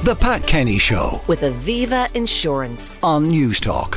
The Pat Kenny Show with Aviva Insurance on Newstalk.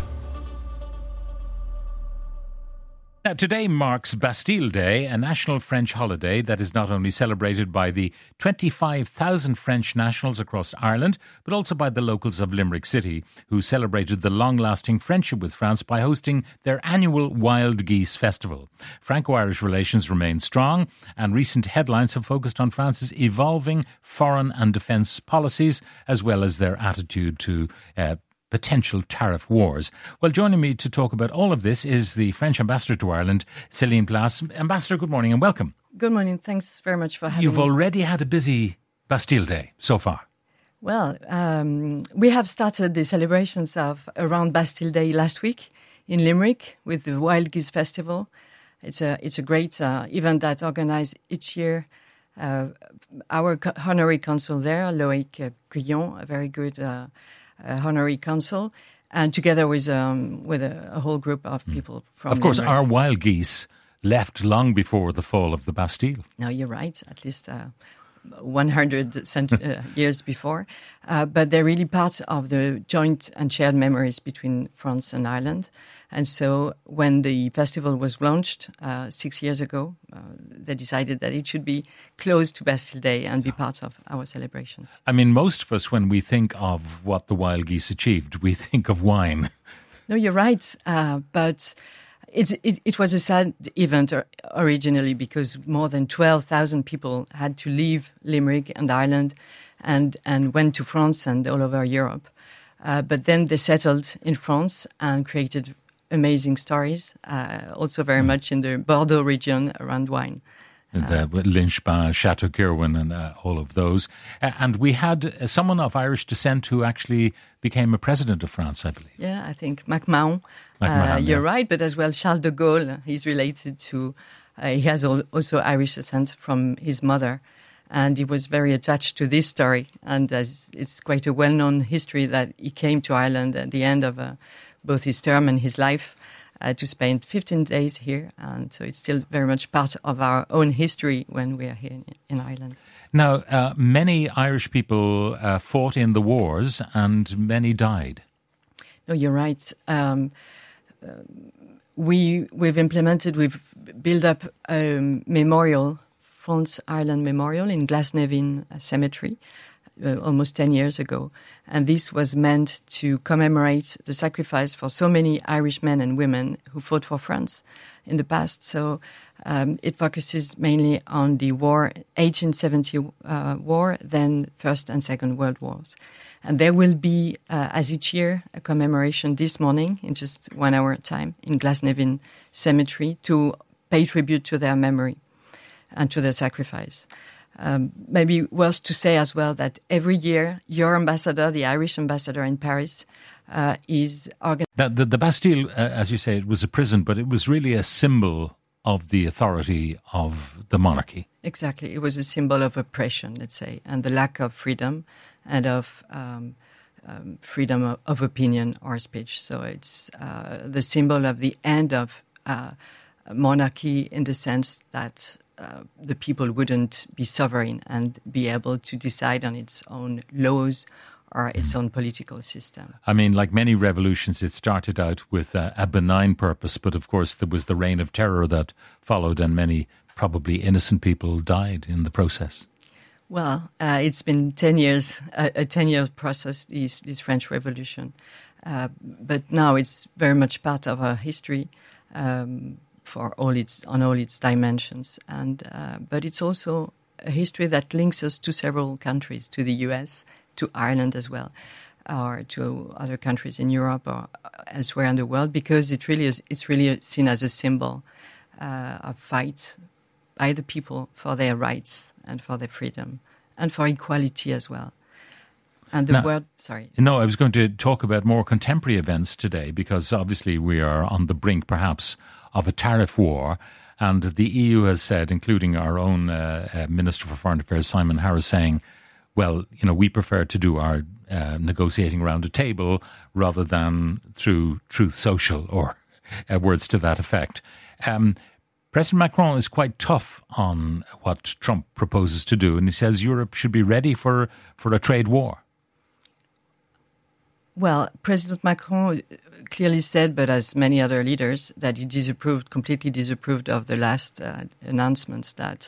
Now, today marks Bastille Day, a national French holiday that is not only celebrated by the 25,000 French nationals across Ireland, but also by the locals of Limerick City, who celebrated the long-lasting friendship with France by hosting their annual Wild Geese Festival. Franco-Irish relations remain strong, and recent headlines have focused on France's evolving foreign and defence policies, as well as their attitude to potential tariff wars. Well, joining me to talk about all of this is the French ambassador to Ireland, Céline Place. Ambassador, good morning and welcome. Good morning. Thanks very much for having me. You've already had a busy Bastille Day so far. Well, we have started the celebrations of around Bastille Day last week in Limerick with the Wild Geese Festival. It's a great event that's organized each year. Our honorary consul there, Loïc Guillon, a very good honorary consul, and together with a whole group of people from Of course, Limerick. our wild geese left long before the fall of the Bastille. No, you're right, at least 100 years before. But they're really part of the joint and shared memories between France and Ireland. And so when the festival was launched 6 years ago, they decided that it should be close to Bastille Day and be part of our celebrations. I mean, most of us, when we think of what the wild geese achieved, we think of wine. No, you're right. But it was a sad event originally because more than 12,000 people had to leave Limerick and Ireland and went to France and all over Europe. But then they settled in France and created amazing stories, also very much in the Bordeaux region around wine. Lynchbaugh, Chateau Kirwan and all of those. And we had someone of Irish descent who actually became a president of France, I believe. Yeah, I think MacMahon. You're right, but as well Charles de Gaulle. He's related to, he has also Irish descent from his mother. And he was very attached to this story. And as it's quite a well-known history that he came to Ireland at the end of both his term and his life to spend 15 days here. And so it's still very much part of our own history when we are here in Ireland. Now, many Irish people fought in the wars and many died. No, you're right. We've built up a memorial, France-Ireland Memorial in Glasnevin Cemetery almost 10 years ago. And this was meant to commemorate the sacrifice for so many Irish men and women who fought for France in the past. So it focuses mainly on the war, 1870 war, then First and Second World Wars. And there will be, as each year, a commemoration this morning in just 1 hour time in Glasnevin Cemetery to pay tribute to their memory and to their sacrifice. Maybe worth to say as well that every year your ambassador, the Irish ambassador in Paris, is organized. The Bastille, as you say, it was a prison, but it was really a symbol of the authority of the monarchy. Exactly. It was a symbol of oppression, let's say, and the lack of freedom and of freedom of opinion or speech. So it's the symbol of the end of monarchy in the sense that the people wouldn't be sovereign and be able to decide on its own laws or its own political system. I mean, like many revolutions, it started out with a benign purpose, but of course there was the reign of terror that followed and many probably innocent people died in the process. Well, it's been 10 years, a 10-year process, this French Revolution. But now it's very much part of our history. On all its dimensions, but it's also a history that links us to several countries, to the US, to Ireland as well, or to other countries in Europe or elsewhere in the world, because it's really seen as a symbol of fight by the people for their rights and for their freedom and for equality as well. And the word, sorry. No, I was going to talk about more contemporary events today because obviously we are on the brink, perhaps, of a tariff war. And the EU has said, including our own Minister for Foreign Affairs, Simon Harris, saying, well, you know, we prefer to do our negotiating around a table rather than through Truth Social or words to that effect. President Macron is quite tough on what Trump proposes to do, and he says Europe should be ready for a trade war. Well, President Macron clearly said, but as many other leaders, that he completely disapproved of the last announcements that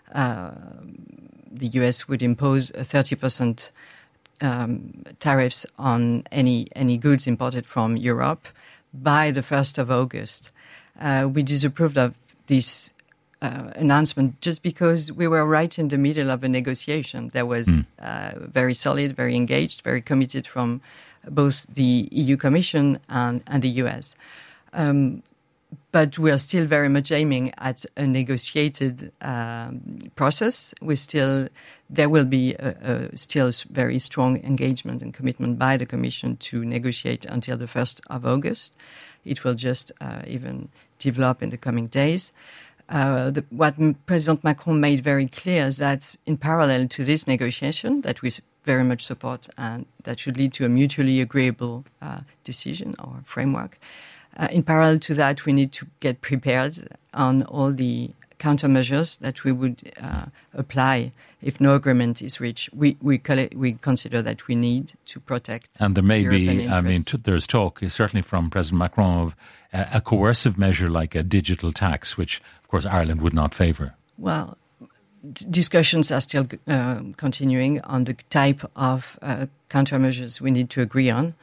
the US would impose a 30% tariffs on any goods imported from Europe by the 1st of August. We disapproved of this announcement just because we were right in the middle of a negotiation that was very solid, very engaged, very committed from both the EU Commission and the US. But we are still very much aiming at a negotiated process. There will be still very strong engagement and commitment by the Commission to negotiate until the 1st of August. It will just even develop in the coming days. What President Macron made very clear is that in parallel to this negotiation that we very much support and that should lead to a mutually agreeable decision or framework, in parallel to that, we need to get prepared on all the countermeasures that we would apply if no agreement is reached. We consider that we need to protect. And there may European be, interests. there's talk, certainly from President Macron, of a coercive measure like a digital tax, which, of course, Ireland would not favour. Well, discussions are still continuing on the type of countermeasures we need to agree on.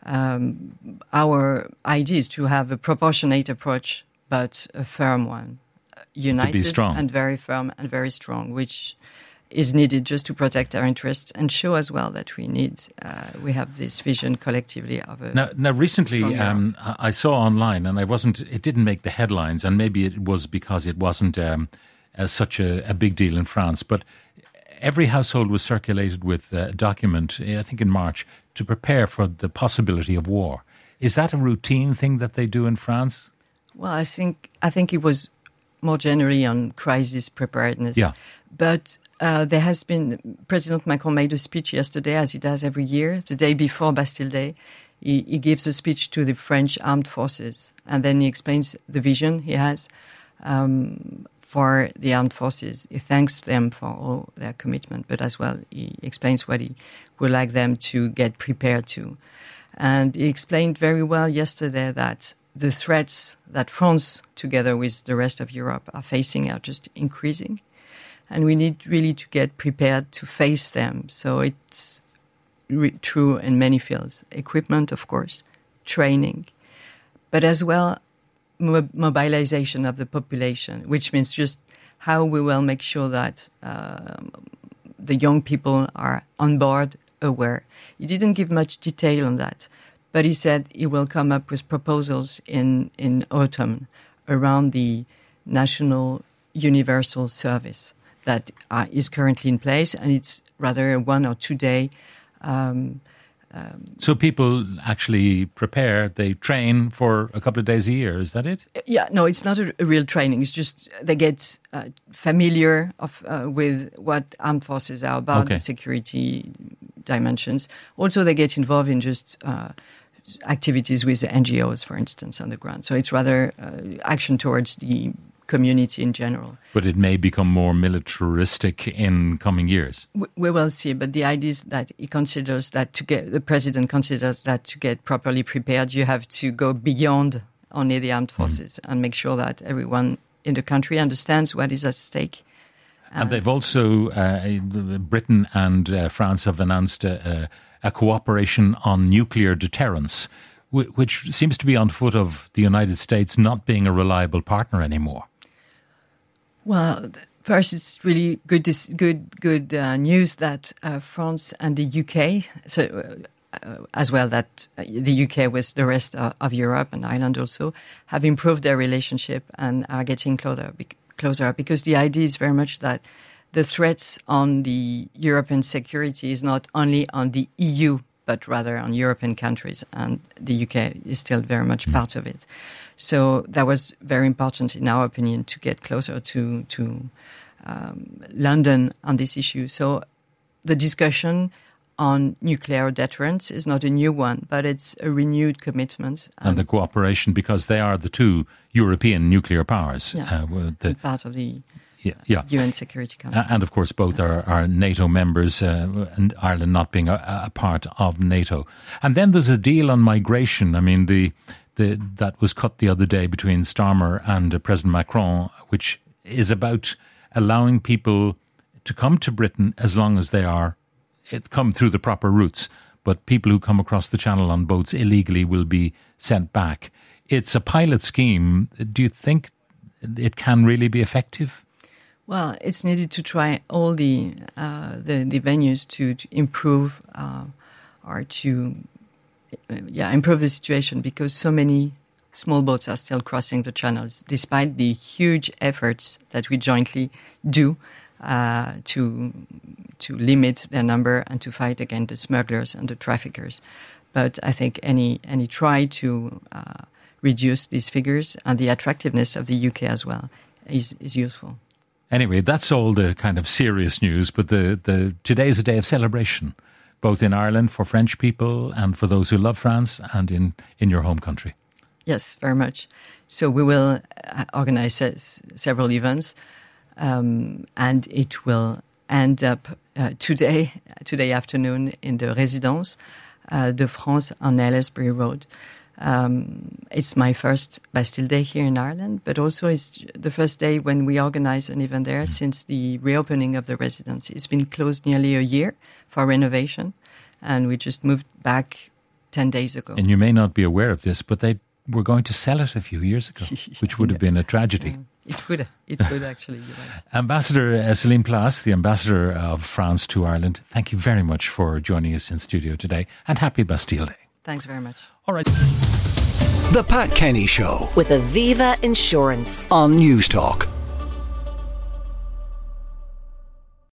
Our idea is to have a proportionate approach, but a firm one, united to be strong. And very firm and very strong, which is needed just to protect our interests and show as well that we have this vision collectively of a. Now recently, strong I saw online, and it didn't make the headlines, and maybe it was because it wasn't such a big deal in France, but every household was circulated with a document, I think in March, to prepare for the possibility of war. Is that a routine thing that they do in France? Well, I think it was more generally on crisis preparedness. Yeah. But there has been, President Macron made a speech yesterday, as he does every year, the day before Bastille Day. He gives a speech to the French armed forces, and then he explains the vision he has for the armed forces. He thanks them for all their commitment, but as well he explains what he would like them to get prepared to. And he explained very well yesterday that the threats that France, together with the rest of Europe, are facing are just increasing. And we need really to get prepared to face them. So it's true in many fields. Equipment, of course, training, but as well mobilization of the population, which means just how we will make sure that the young people are on board, aware. He didn't give much detail on that, but he said he will come up with proposals in autumn around the national universal service that is currently in place, and it's rather a 1 or 2 day. So people actually prepare, they train for a couple of days a year, is that it? Yeah, no, it's not a real training. It's just they get familiar with what armed forces are about, Okay. the security dimensions. Also, they get involved in just activities with the NGOs, for instance, on the ground. So it's rather action towards the community in general. But it may become more militaristic in coming years. We will see, but the idea is that he considers that the president considers that to get properly prepared, you have to go beyond only the armed forces and make sure that everyone in the country understands what is at stake. And they've also, Britain and France have announced a cooperation on nuclear deterrence, which seems to be on foot of the United States not being a reliable partner anymore. Well, first, it's really good news that France and the UK, as well that the UK with the rest of Europe and Ireland also, have improved their relationship and are getting closer. Because the idea is very much that the threats on the European security is not only on the EU, but rather on European countries, and the UK is still very much part of it. So that was very important, in our opinion, to get closer to London on this issue. So the discussion on nuclear deterrence is not a new one, but it's a renewed commitment. And the cooperation, because they are the two European nuclear powers. Yeah, And part of the UN Security Council. And of course, both are NATO members, and Ireland not being a part of NATO. And then there's a deal on migration. I mean, that was cut the other day between Starmer and President Macron, which is about allowing people to come to Britain as long as they come through the proper routes. But people who come across the channel on boats illegally will be sent back. It's a pilot scheme. Do you think it can really be effective? Well, it's needed to try all the venues to improve or to improve the situation, because so many small boats are still crossing the channels, despite the huge efforts that we jointly do to limit their number and to fight against the smugglers and the traffickers. But I think any try to reduce these figures and the attractiveness of the UK as well is useful. Anyway, that's all the kind of serious news, but today is a day of celebration, both in Ireland for French people and for those who love France, and in your home country. Yes, very much. So we will organize several events, and it will end up today afternoon in the Résidence de France on Aylesbury Road. It's my first Bastille Day here in Ireland, but also it's the first day when we organize an event there since the reopening of the residence. It's been closed nearly a year for renovation, and we just moved back 10 days ago. And you may not be aware of this, but they were going to sell it a few years ago, which would have been a tragedy. It would actually. You're right. Ambassador Céline Place, the Ambassador of France to Ireland, thank you very much for joining us in studio today, and happy Bastille Day. Thanks very much. All right. The Pat Kenny Show with Aviva Insurance on News Talk.